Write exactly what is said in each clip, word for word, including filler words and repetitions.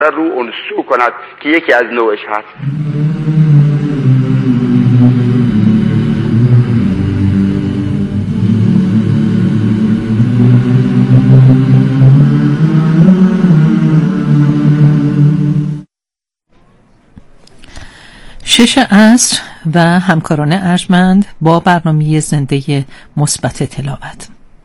رو انسو کند که یکی از نوعش هست. شش عصر و همکاران ارجمند با برنامه زنده مثبت تلاوت.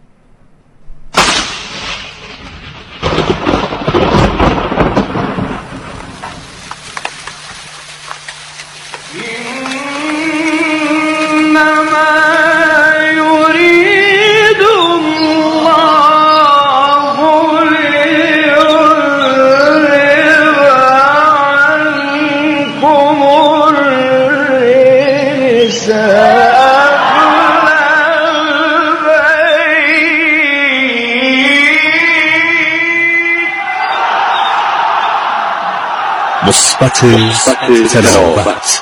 مثبت تلاوت.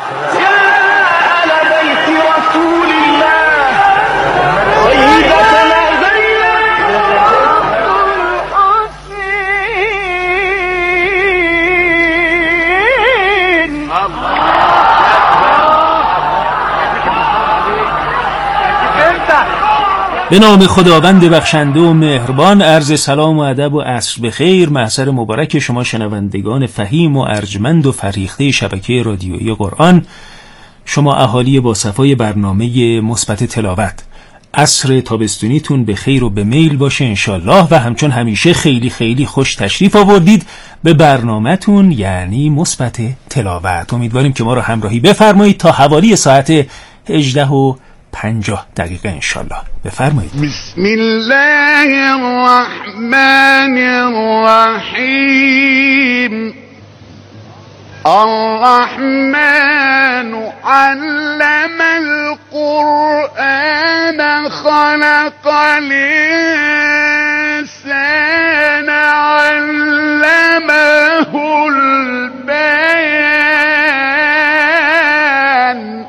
به نام خداوند بخشنده و مهربان. عرض سلام و ادب و عصر بخیر. محضر مبارک شما شنوندگان فهیم و ارجمند و فریخته شبکه رادیویی قرآن، شما اهالی با صفای برنامه مثبت تلاوت. عصر تابستونیتون به خیر و به میل باشه انشالله و همچون همیشه خیلی خیلی خوش تشریف آوردید به برنامه‌تون یعنی مثبت تلاوت. امیدواریم که ما رو همراهی بفرمایید تا حوالی ساعت هجده و پنجاه دقیقه انشالله. بفرمایید. بسم الله الرحمن الرحیم. الرحمن علم القرآن خلق الانسان علمه البیان.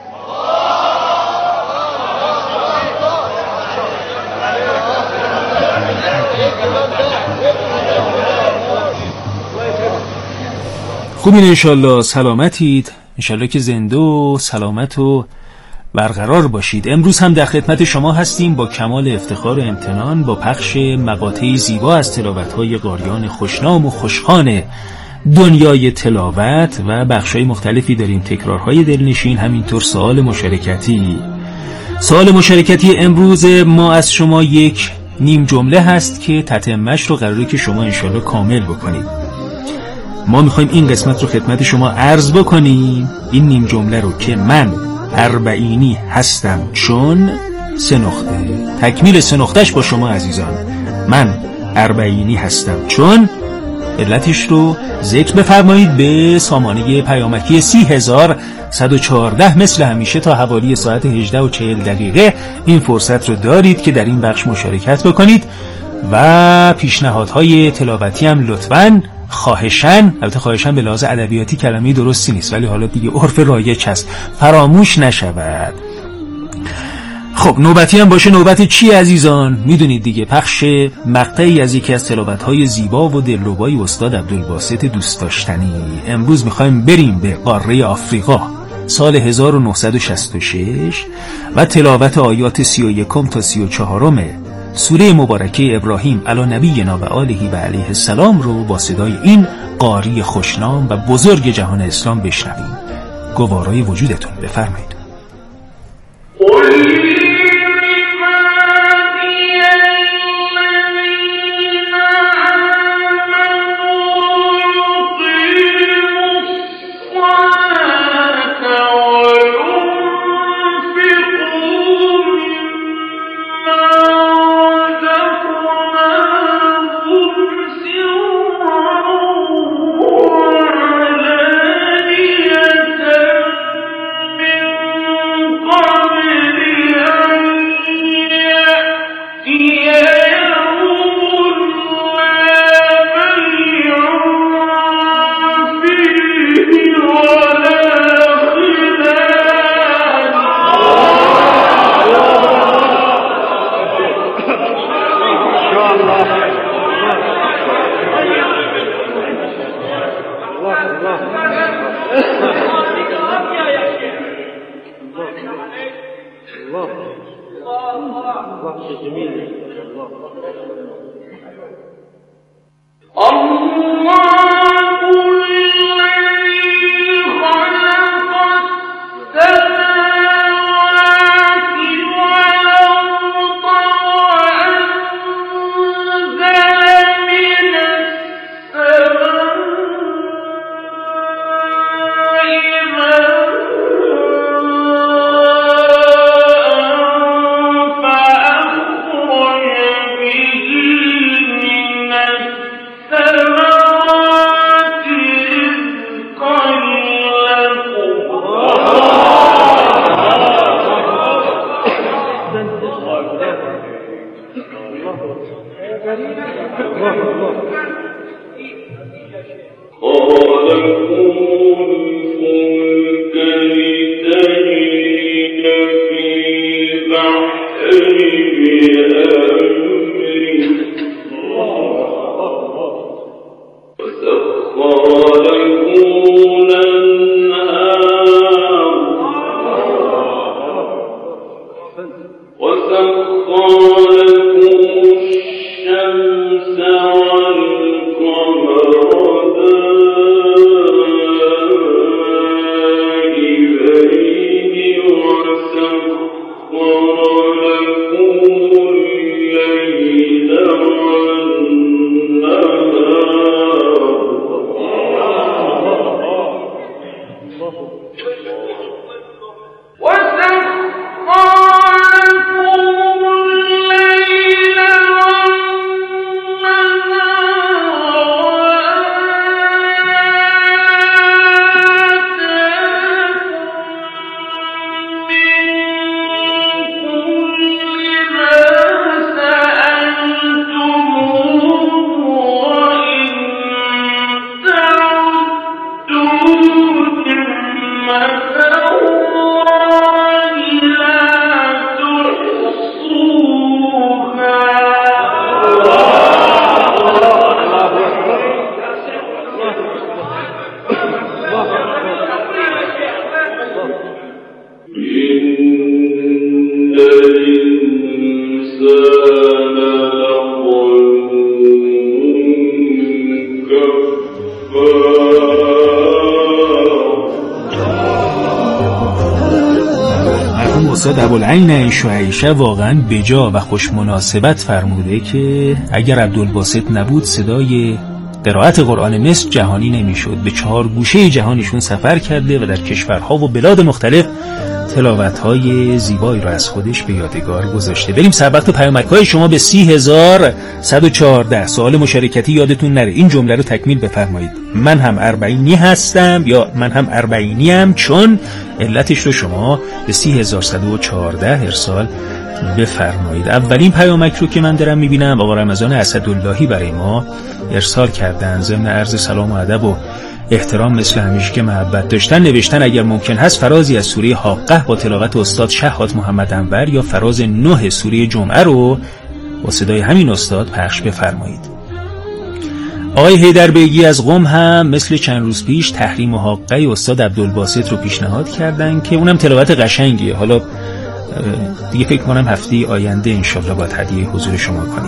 خوبین انشالله، سلامتید انشالله که زنده و سلامت و برقرار باشید. امروز هم در خدمت شما هستیم با کمال افتخار و امتنان با پخش مقاطعی زیبا از تلاوت‌های قاریان خوشنام و خوشخوان دنیای تلاوت و بخش‌های مختلفی داریم، تکرارهای دلنشین، همینطور سوال مشارکتی. سوال مشارکتی امروز ما از شما یک نیم جمله هست که تتمه‌اش رو قراره که شما انشالله کامل بکنید. ما میخوایم این قسمت رو خدمت شما عرض بکنیم، این نیم جمله رو که من اربعینی هستم چون سه نقطه. تکمیل سه نقطهش با شما عزیزان. من اربعینی هستم چون علتش رو ذکر بفرمایید به سامانه پیامکی سی هزار صد و چهارده. مثل همیشه تا حوالی ساعت هجده و چهل دقیقه این فرصت رو دارید که در این بخش مشارکت بکنید و پیشنهادهای تلاوتی هم لطفاً خواهشن، البته خواهشن به لحاظ ادبیاتی کلمه درستی نیست ولی حالا دیگه عرف رایج هست، فراموش نشود. خب نوبتی هم باشه. نوبت چی عزیزان؟ میدونید دیگه، پخش مقطعی از یکی از تلاوت‌های زیبا و دلربای استاد عبدالباسط دوست داشتنی. امروز میخوایم بریم به قاره آفریقا سال هزار و نهصد و شصت و شش و تلاوت آیات سی و یکم تا سی و چهارم سوره مبارکه ابراهیم علی نبینا و آله و علیه السلام رو با صدای این قاری خوشنام و بزرگ جهان اسلام بشنویم. گوارای وجودتون بفرمایید. من استاد ابوالعین شعیشه واقعا بجا و خوش مناسبت فرموده که اگر عبدالباسط نبود صدای قرائت قرآن مصر جهانی نمیشد. به چهار گوشه جهانشون سفر کرده و در کشورها و بلاد مختلف تلاوت‌های زیبایی رو از خودش به یادگار گذاشته. بریم سربخت پیامک‌های شما به سی هزار صد و چهارده. سوال مشارکتی یادتون نره، این جمله رو تکمیل بفرمایید: من هم اربعینی هستم یا من هم اربعینی ام، چون علتش رو شما به سی هزار صد و چهارده ارسال بفرمایید. اولین پیامک رو که من دارم میبینم آقا رمضان اسداللهی برای ما ارسال کردن. ضمن عرض سلام و ادب و احترام مثل همیشه که محبت داشتن، نوشتن اگر ممکن هست فرازی از سوره حاقه با تلاوت استاد شهاب محمد انور یا فراز نه سوره جمعه رو با صدای همین استاد پخش بفرمایید. آقای حیدربیگی از قم هم مثل چند روز پیش تحریم حاقه استاد عبدالباسط رو پیشنهاد کردن که اونم تلاوت قشنگیه. حالا دیگه فکر کنم هفته آینده انشالله باید هدیه حضور شما کنیم.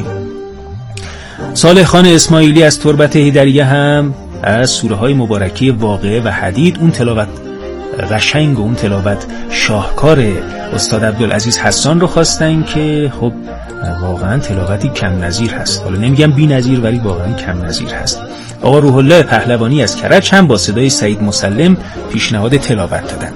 صالح خان اسماعیلی از تربت حیدریه هم از سوره های مبارکه واقعه و حدید، اون تلاوت قشنگ و اون تلاوت شاهکار استاد عبدالعزیز حسان رو خواستن که خب واقعا تلاوتی کم نظیر هست. حالا نمیگم بی نظیر ولی واقعا کم نظیر هست. آقا روح الله پهلوانی از کرج هم با صدای سعید مسلم پیشنهاد تلاوت دادن.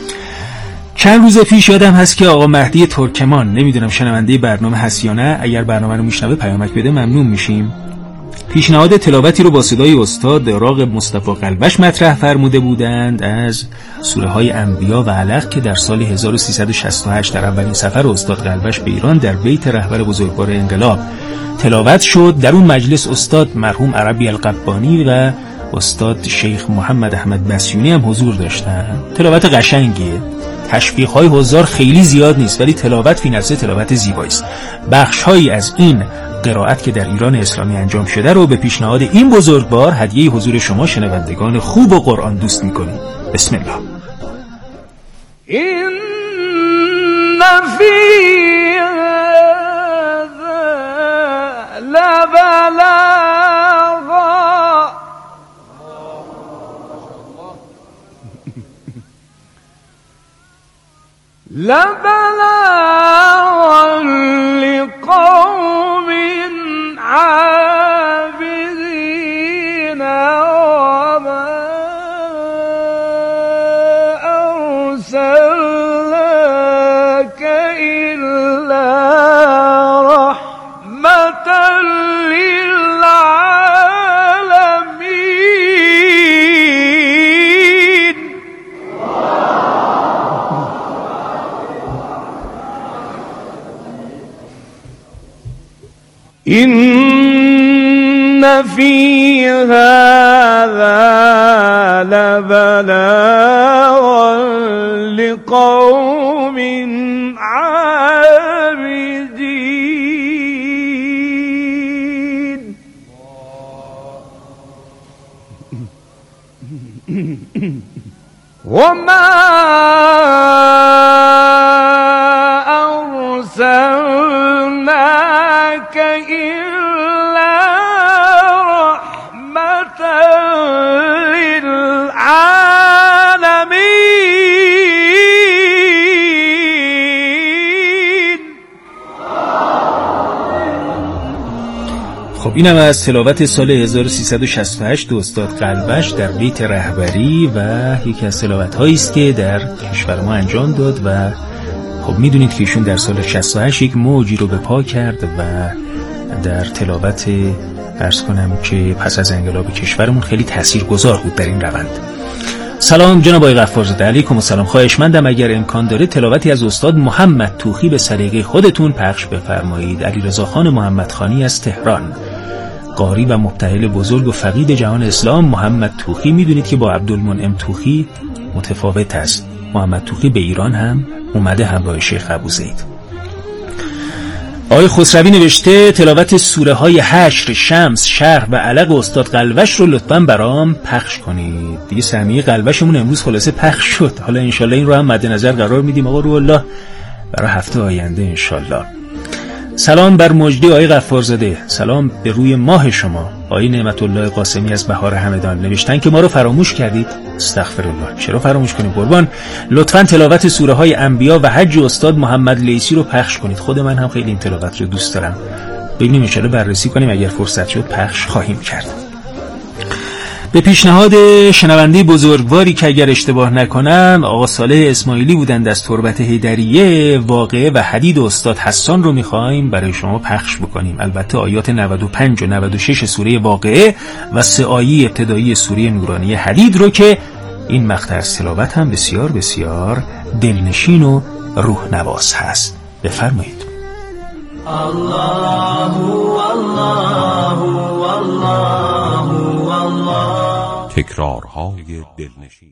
چند روز پیش یادم هست که آقا مهدی ترکمان، نمیدونم شنونده برنامه هست یا نه، اگر برنامه رو میشنوه پیامک بده ممنون میشیم، پیشنهاد تلاوتی رو با صدای استاد راغب مصطفی قلبش مطرح فرموده بودند از سوره های انبیا و علق که در سال هزار و سیصد و شصت و هشت در اولین سفر استاد قلبش به ایران در بیت رهبر بزرگوار انقلاب تلاوت شد. در اون مجلس استاد مرحوم عربی القبانی و استاد شیخ محمد احمد بسیونی هم حضور داشتن. تلاوت قشنگیه. تشبیه‌های حضار خیلی زیاد نیست، ولی تلاوت فی نفسه تلاوت زیبایی است. بخش‌هایی از این قرائت که در ایران اسلامی انجام شده رو به پیشنهاد این بزرگوار هدیه حضور شما شنوندگان خوب و قرآن دوست می‌کنیم. بسم الله. این فی لبلاغا لبلاغا لقوم عابدين وما أرسلناك إلا رحمة للعالمين. إن في هذا لبلاغا لقوم عابدين. وما أرسلناك إلا رحمة للعالمين. خب اینم از تلاوت سال هزار و سیصد و شصت و هشت استاد قلبش در بیت رهبری و یکی از تلاوت‌هایی است که در کشور ما انجام داد و خب میدونید که ایشون در سال شصت و هشت یک موجی رو به پا کرد و در تلاوت عرض کنم که پس از انقلاب کشورمون خیلی تاثیرگذار بود در این روند. سلام جناب آقای غفارزاده. علیکم السلام. خواهشمندم اگر امکان داره تلاوتی از استاد محمد توخی به سلیقه خودتون پخش بفرمایید. علیرضا خان محمدخانی از تهران. قاری و مبتهل بزرگ و فقید جهان اسلام محمد توخی میدونید که با عبدالمنعم توخی متفاوت است. محمد توخی به ایران هم اومده همراه شیخ ابوزید. آقای خسروی نوشته تلاوت سوره های حشر، شمس، شرح و علق استاد قلبش رو لطفاً برام پخش کنید. دیگه سهمیه قلبشمون امروز خلاصه پخش شد. حالا انشالله این رو هم مد نظر قرار میدیم آقا روح الله برای هفته آینده انشالله. سلام بر مجدی آقای غفارزاده. سلام به روی ماه شما. آقای نعمت الله قاسمی از بهار همدان نوشتن که ما رو فراموش کردید. استغفرالله. چرا فراموش کنیم قربان؟ لطفاً تلاوت سوره های انبیا و حج استاد محمد لیثی رو پخش کنید. خود من هم خیلی این تلاوت رو دوست دارم. ببینیم ان شاءالله بررسی کنیم، اگر فرصت شد پخش خواهیم کرد. به پیشنهاد شنونده بزرگواری که اگر اشتباه نکنم آقا صالح اسماعیلی بودند از تربت حیدریه، واقعه و حدید استاد حسان رو میخوایم برای شما پخش بکنیم. البته آیات نود و پنج و نود و شش سوره واقعه و سه آیه ابتدایی سوره نورانی حدید رو که این مقطع از تلاوت هم بسیار بسیار دلنشین و روح نواز هست. بفرمایید. الله والله والله والله. تکرارهای دلنشین.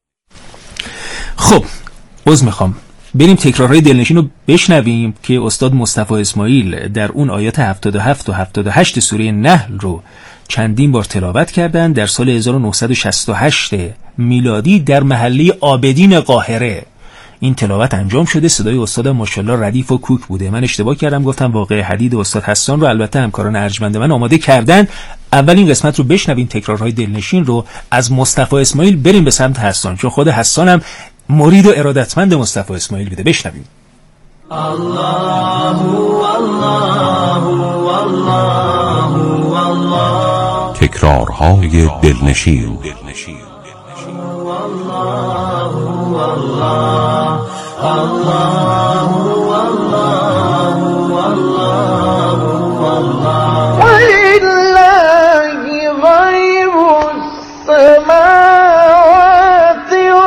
خب عذر میخوام، بریم تکرارهای دلنشین رو بشنویم که استاد مصطفی اسماعیل در اون آیات هفتاد و هفت و هفتاد و هشت سوره نحل رو چندین بار تلاوت کردن در سال هزار و نهصد و شصت و هشت میلادی در محله عابدین قاهره. این تلاوت انجام شده. صدای استاد ماشاءالله ردیف و کوک بوده. من اشتباه کردم گفتم واقعه حدید استاد حسان رو البته همکاران ارجمند من آماده کردن. اول این قسمت رو بشنویم تکرارهای دلنشین رو از مصطفی اسماعیل، بریم به سمت حسان چون خود حسان هم مرید و ارادتمند مصطفی اسماعیل بوده. بشنویم. الله والله والله والله. تکرارهای دلنشین. والله والله الله والله والله والله. ولله غيب السماوات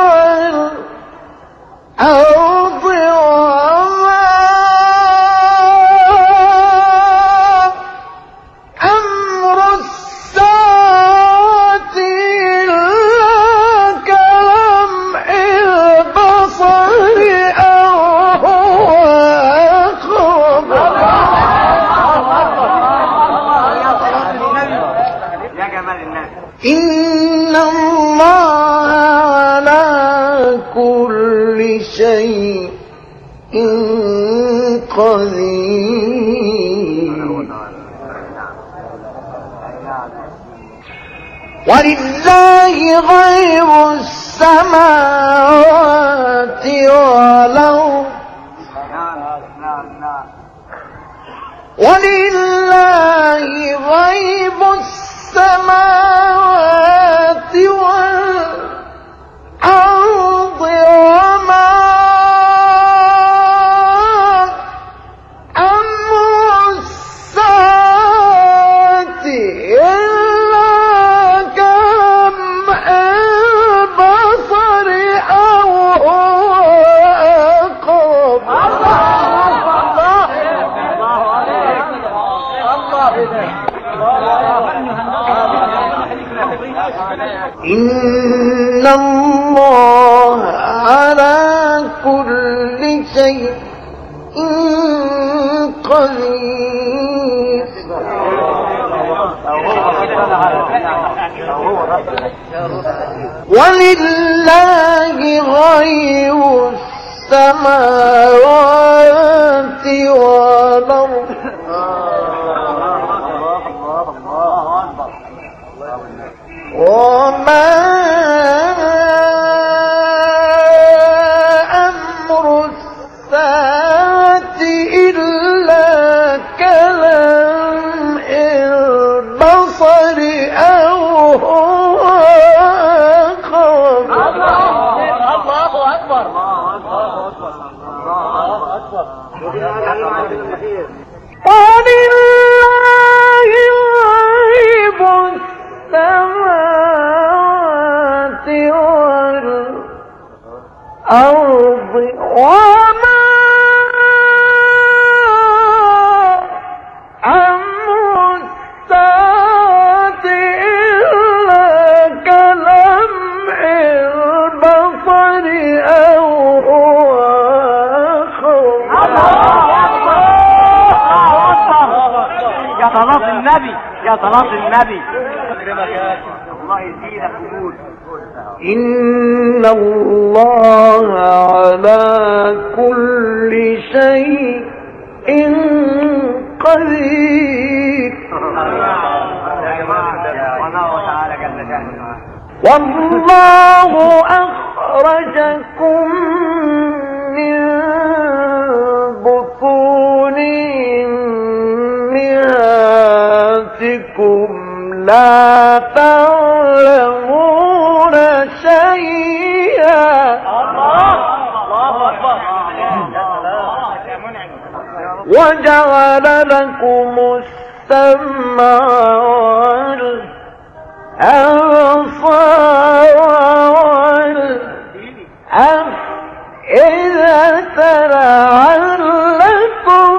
والأرض وما أمر الساعة إلا كلمح البصر شيء قدير ولله غيب السماوات والأرض ولله غيب السماوات والأرض وما أمر الساعة إلا كلمح البصر أو هو أقرب. إن الله على كل شيء قدير ولله غيب السماوات والأرض وما أمر الساعة إلا كلمح البصر أو هو أقرب. الله أكبر ولله غيب السماوات والأرض وما أمر الساعة إلا كلمح البصر أو هو أقرب. يا صلاة النبي يا صلاة النبي الله يزيدك قبول. إن الله على كل شيء قدير والله أخرجكم من بطون أمهاتكم لا تعلمون شيئا وجعل لكم السمع والأبصار والأفئدة لعلكم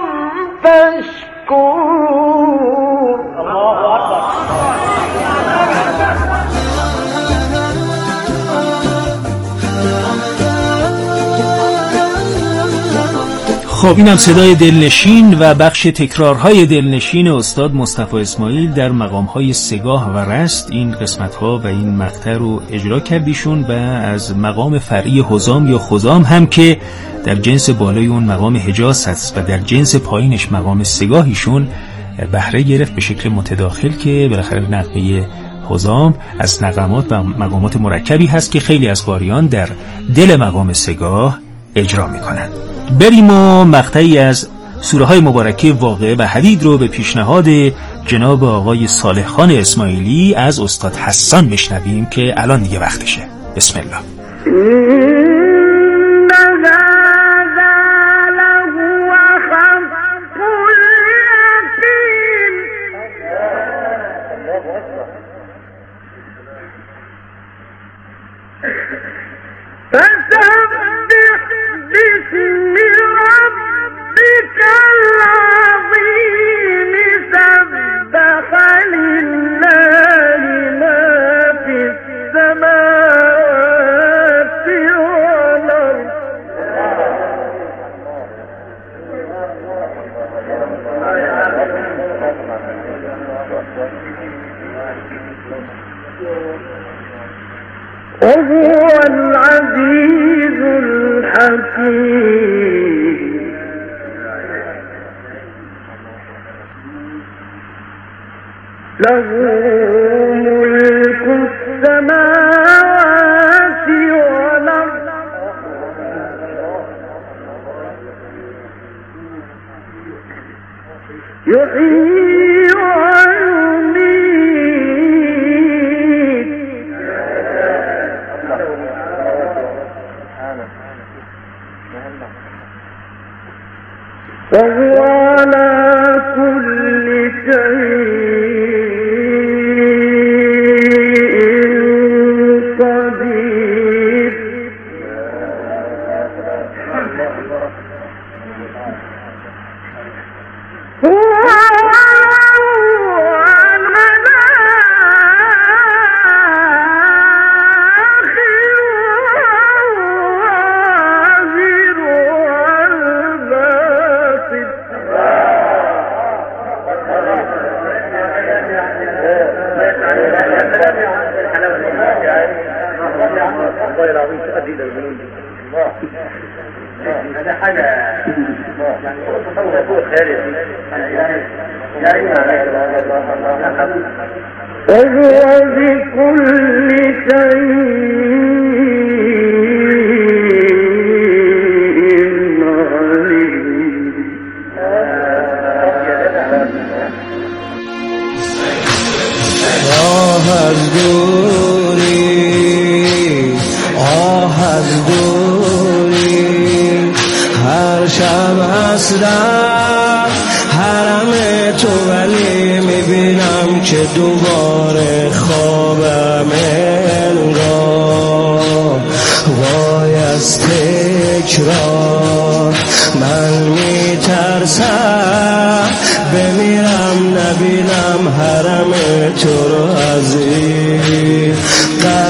تشكرون. خب اینم صدای دلنشین و بخش تکرارهای دلنشین استاد مصطفی اسماعیل در مقامهای سگاه و رست. این قسمتها و این مقطع رو اجرا کردیشون و از مقام فرعی حزام یا خزام هم که در جنس بالای اون مقام حجاز هست و در جنس پایینش مقام سگاهیشون بهره گرفت به شکل متداخل که بالاخره نغمه حزام از نغمات و مقامات مرکبی هست که خیلی از قاریان در دل مقام سگاه اجرا میکنند. بریم و مقطعی از سوره های مبارکه واقعه و حدید رو به پیشنهاد جناب آقای صالح خان اسماعیلی از استاد حسان بشنویم که الان دیگه وقتشه. بسم الله. فسبح باسم ربك العظيم سبح لله ما في السماوات والأرض وهو العزيز الحكيم. فيه له ملك السماوات والأرض يحيي ويميت وهو على كل شيء قدير هو والله العظيم تؤدي الى الجنون. الله هذا حاجه يعني تصور فوق خيالي يا وهو بكل شيء حرم تو ولی میبینم که دوباره خوابم انگار وای از تکرار من میترسم بمیرم نبینم حرم تو رو از این غم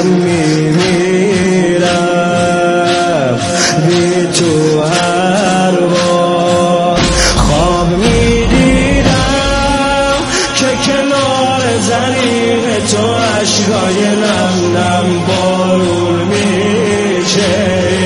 میمیرم بی تو هر بار خواب میدیدم که کنار زریق تو اشکای نم نم بارون میشه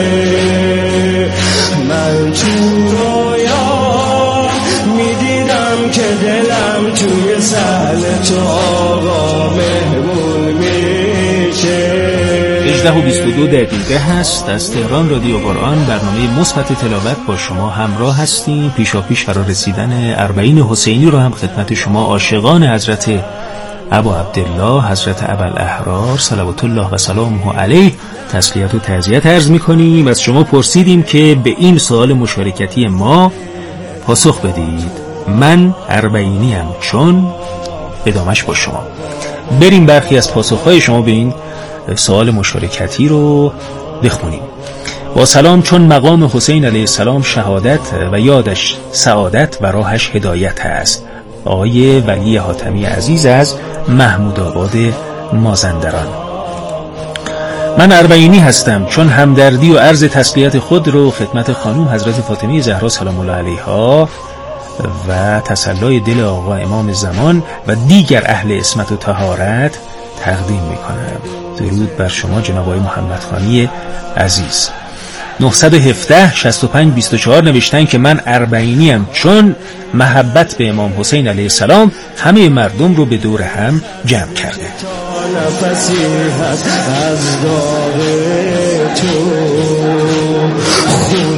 من تو رویا میدیدم که دلم توی سهل تو آقا مهمون میشه. هجده و بیست و دو دقیقه هست. از تهران رادیو قرآن برنامه مثبت تلاوت با شما همراه هستیم. پیشا پیش فرا رسیدن اربعین حسینی رو هم خدمت شما عاشقان حضرت ابا عبدالله حضرت ابوالاحرار صلوات الله و سلامه علیه تسلیت و تعزیت عرض می‌کنیم. از شما پرسیدیم که به این سوال مشارکتی ما پاسخ بدید. من اربعینیم چون ادامش با شما. بریم برخی از پاسخ‌های شما به این سوال مشارکتی رو بخونیم. با سلام، چون مقام حسین علیه السلام شهادت و یادش سعادت و راهش هدایت است. آقای ولی حاتمی عزیز از محمود آباد مازندران. من اربعینی هستم چون همدردی و عرض تسلیت خود رو خدمت خانم حضرت فاطمه زهرا سلام الله علیها و تسلای دل آقا امام زمان و دیگر اهل عصمت و طهارت تقدیم میکنم. درود بر شما جناب آقای محمد خانی عزیز. نه یک هفت شصت و پنج بیست و چهار نوشتن که من اربعینی ام چون محبت به امام حسین علیه السلام همه مردم رو به دور هم جمع کرده. نفسی هست از داغ تو خون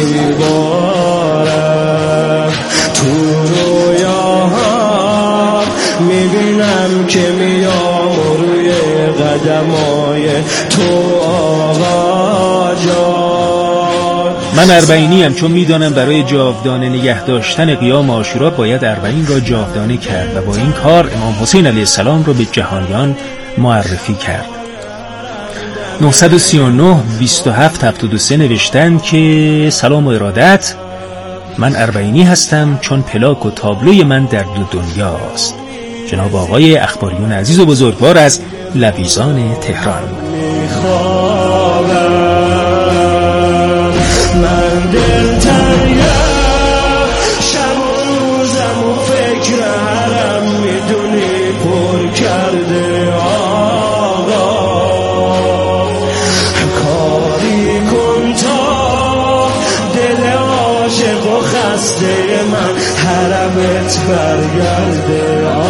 میبارم تو رویاها میبینم که میام روی قدمای تو آقا جان. من اربعینی ام چون میدانم برای جاودانه نگه داشتن قیام عاشورا باید اربعین را جاودانه کرد و با این کار امام حسین علیه السلام را به جهانیان معرفی کرد. نه سه نه بیست و هفت هفتاد و سه نوشتن که سلام و ارادت، من اربعینی هستم چون پلاک و تابلوی من در دو دنیاست. جناب آقای اخباریون عزیز و بزرگوار از لویزان تهران. من دل تنگم شب و روزم و فکر حرم میدونی پر کرده آقا. کاری کن تا خواسته من حرمت برگرده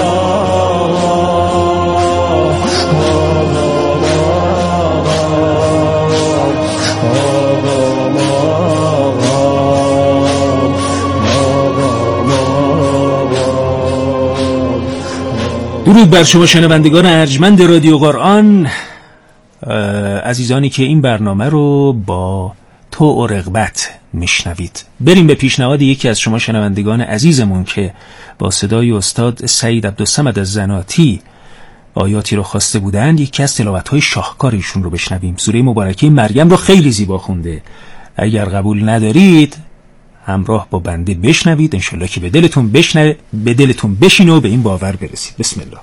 درود بر شما شنوندگان ارجمند رادیو قرآن، عزیزانی که این برنامه رو با تو و رغبت میشنوید. بریم به پیشنهاد یکی از شما شنوندگان عزیزمون که با صدای استاد سعید عبدالصمد از زناتی آیاتی رو خواسته بودند. یکی از تلاوت‌های شاهکار ایشون رو بشنویم. سوره مبارکه مریم رو خیلی زیبا خونده. اگر قبول ندارید همراه با بنده بشنوید، انشالله که به دلتون بشنو به دلتون بشین و به این باور برسید. بسم الله.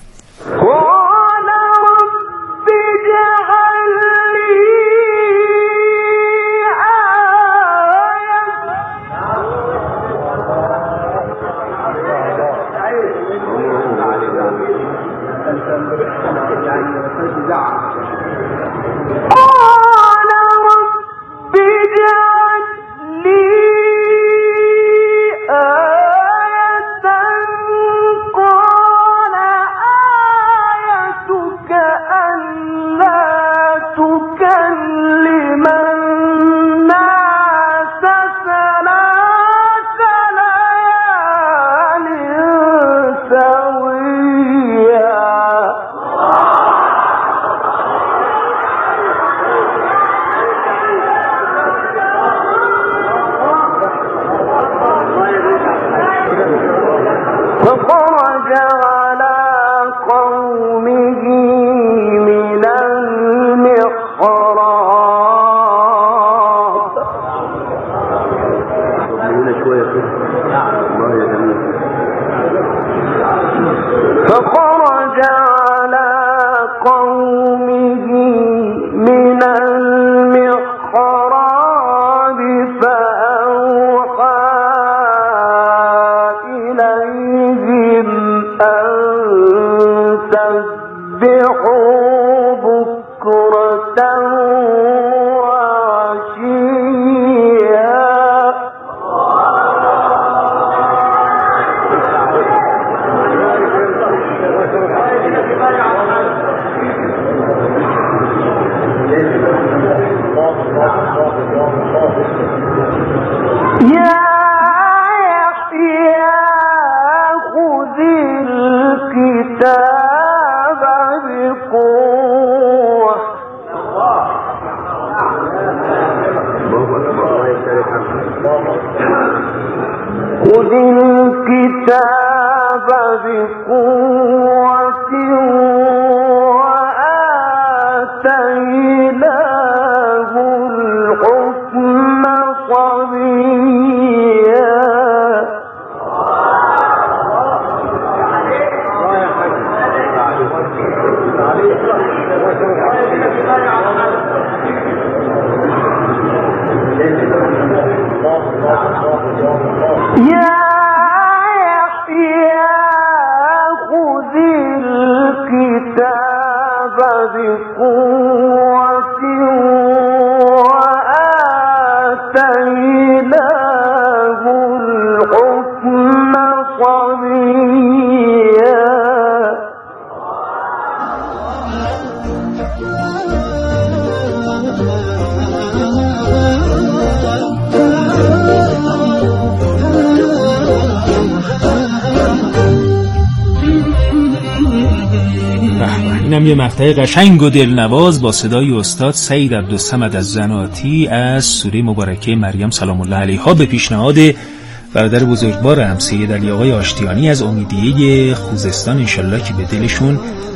اینم یه مقطع قشنگ و دلنواز با صدای استاد سعید عبدالصمد از زناتی از سوره مبارکه مریم سلام الله علیها به پیشنهاد برادر بزرگوارم سید علی آقای آشتیانی از امیدیه خوزستان. انشالله که به دلشون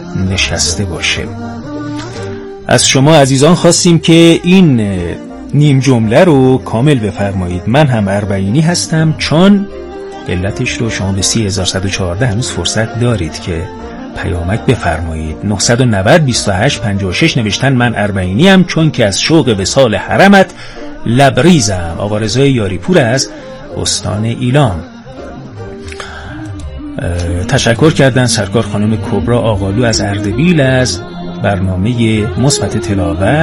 نشسته باشه. از شما عزیزان خواستیم که این نیم جمله رو کامل بفرمایید. من هم اربعینی هستم، چون علتش رو شما به سی هزار و صد و چهارده هنوز فرصت دارید که پیامک بفرمایید. نه نه صفر بیست و هشت پنجاه و شش نوشتن من اربعینی ام، چون که از شوق وصال حرمت لبریزم. آقا رضای یاری پور از استان ایلام. تشکر کردن سرکار خانم کبرا آقالو از اردبیل از برنامه مثبت تلاوت.